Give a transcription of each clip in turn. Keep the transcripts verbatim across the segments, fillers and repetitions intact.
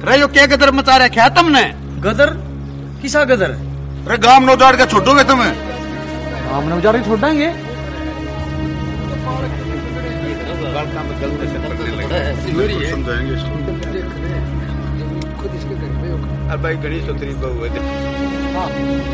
अरे यो क्या गदर मचा रखा है तुमने? गदर? किसा गदर? अरे गांव में उजाड़ के छोड़ोगे तुम्हें? गांव में उजाड़ के छोड़ देंगे? अब भाई गणेश उतरी बहु है।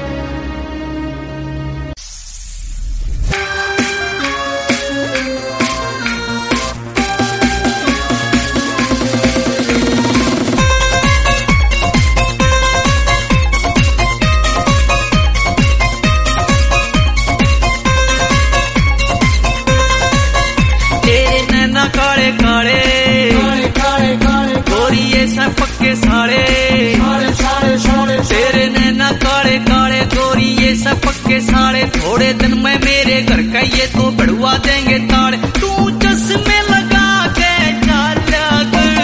काले काले काले काले काले गोरी ये सब पक्के साड़े साड़े साड़े साड़े तेरे नैना काले काले गोरी ये सब पक्के साड़े थोड़े दिन में मेरे घर का ये तो बढ़वा देंगे ताड़े तू चश्मे लगा के चाला कर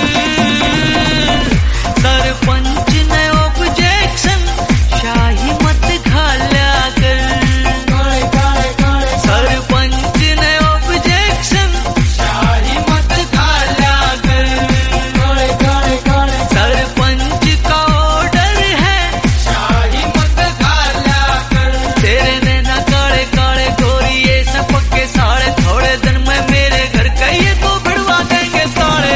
सरपंच ने ऑब्जेक्शन शाही मत खाला कर काले काले काले सरपंच ने ऑब्जेक्शन सरपंच का ऑर्डर है शाही मत खाला कर तेरे नैना काले काले गोरी ये सब पक्के साड़े थोड़े दिन में मेरे घर का ये तो भिड़वा देंगे ताड़े।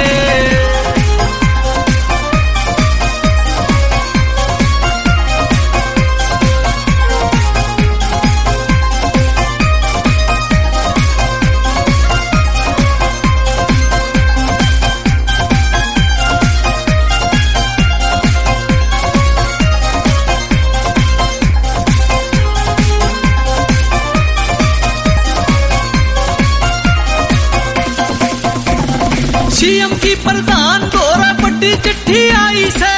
सीएम की प्रधान दौरा पट्टी चिट्ठी आई से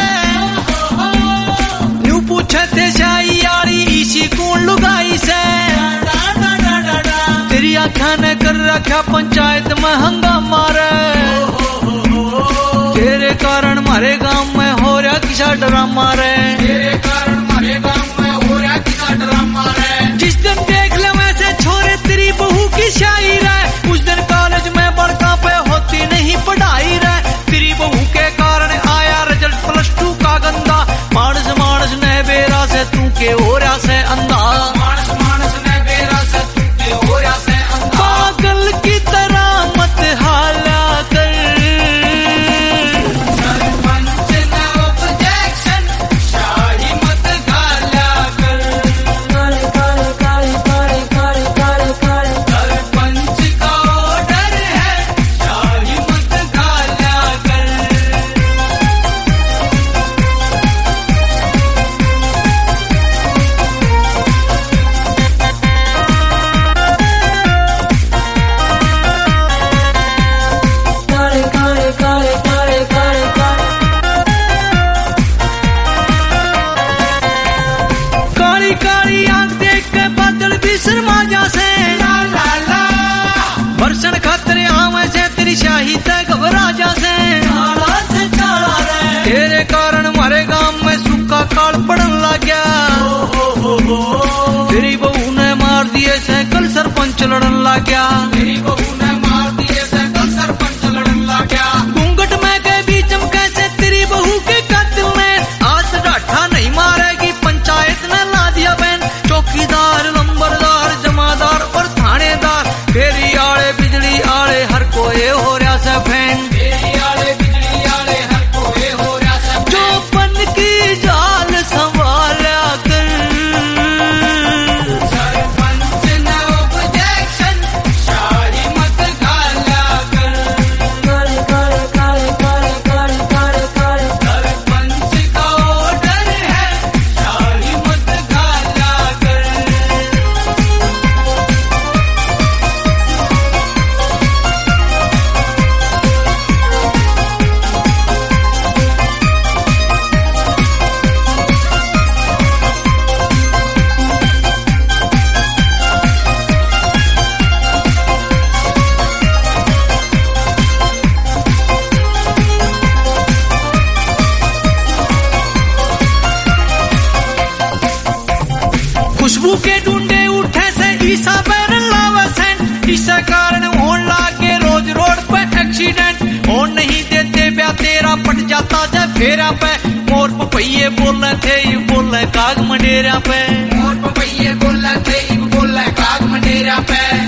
न्यू पूछे थे शाही यारी इसी कौन लुगाई से तेरी आख्या ने कर रखा पंचायत में हंगामा रे तेरे कारण हमारे गांव में हो रहा किसा ड्रामा रे तेरे कारण हमारे गांव में हो रहा किसा ड्रामा रे जिस दिन देख ले वैसे छोरे तेरी बहू की शाही रे उस दिन कॉलेज में बड़का पे होती नहीं पढ़ाई रे तेरी बहू के कारण आया रिजल्ट प्लस टू का गंदा मानस मानस ने बेरा से तू के हो रहा से अंधा मानस मानस ने बेरा से तू के हो रहा से अंधा पागल की तरह मत हाला कर सरपंच ने ऑब्जेक्शन शाही मत खाला कर काले काले काले काले काले काले सरपंच का ऑर्डर है शाही मत खाला कर। काले काले काले काले काले काली काली आंख देख के बादल भी शर्मा जासे ला ला ला वर्षण खातर आवे से तेरी शाही ते घबरा जासे काला से काला रे तेरे कारण हमारे गांव में सूखा काल पड़न लग गया तेरी बहू ने मार दिए से कल सरपंच लड़न लग गया तेरी बहू ने मार दिए से कल सरपंच लड़न लग गया घूंघट में के बीच में कैसे तेरी बहू के कातिल ने आज डाठा नहीं मारेगी पंचायत ने ला दिया बैन चौकीदार लंबरदार जमादार और थानेदार फेरी आड़े बिजली आड़े हर कोई हो रहा से फैन फेरी आड़े बिजली आड़े हर कोई हो रहा से जो पन की जाल संभाला कर सरपंच ने ऑब्जेक्शन शाही मत खाला कर काले काले काले काले काले काले काले सरपंच का ऑर्डर है शाही मत खाला कर। खुशबू के ढूंढे उठे से ईसा बैरन लावसन इसे कारण होने लागे रोज रोड पे एक्सीडेंट और नहीं देते ब्याह तेरा पट जाता जब फेरा मंडेरा पे, मोर पपैये बोले थे ये बोले काग मंडेरा पे, मोर पपैये बोले थे ये बोले काग मंडेरा पे।